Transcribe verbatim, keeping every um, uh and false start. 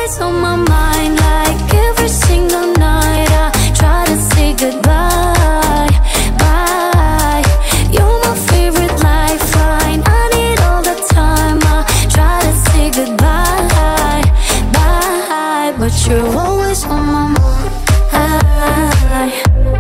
always on my mind, like every single night. I try to say goodbye, bye. You're my favorite lifeline, I need all the time. I try to say goodbye, bye, but you're always on my mind.